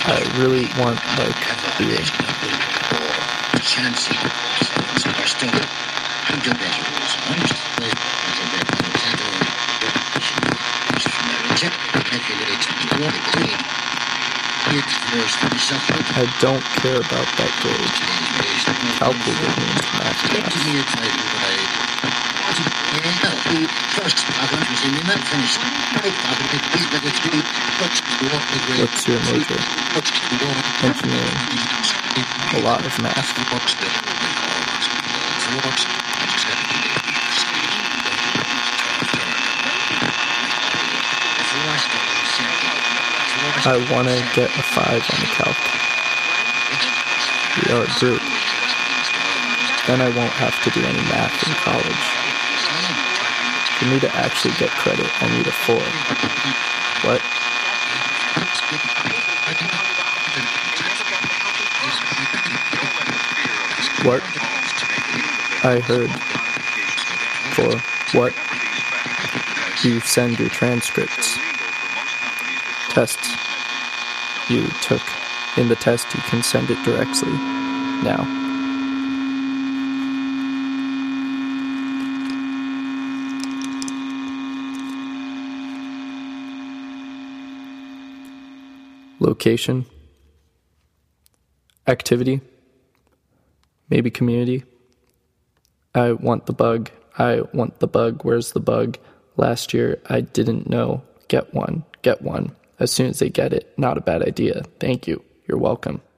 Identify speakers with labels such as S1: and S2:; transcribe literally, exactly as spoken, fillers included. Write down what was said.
S1: I really want, like, beer. I don't care about that grade. Calc will get me into math class. What's your major? Engineering. A lot of math. I want to get a five on the calc. We are a group. Then I won't have to do any math in college. For me to actually get credit, I need a four. What? What? I heard. For what? You send your transcripts. Tests you took. In the test, you can send it directly. Now. Location. Activity. Maybe community. I want the bug. I want the bug. Where's the bug? Last year, I didn't know. Get one. Get one. As soon as they get it. Not a bad idea. Thank you. You're welcome.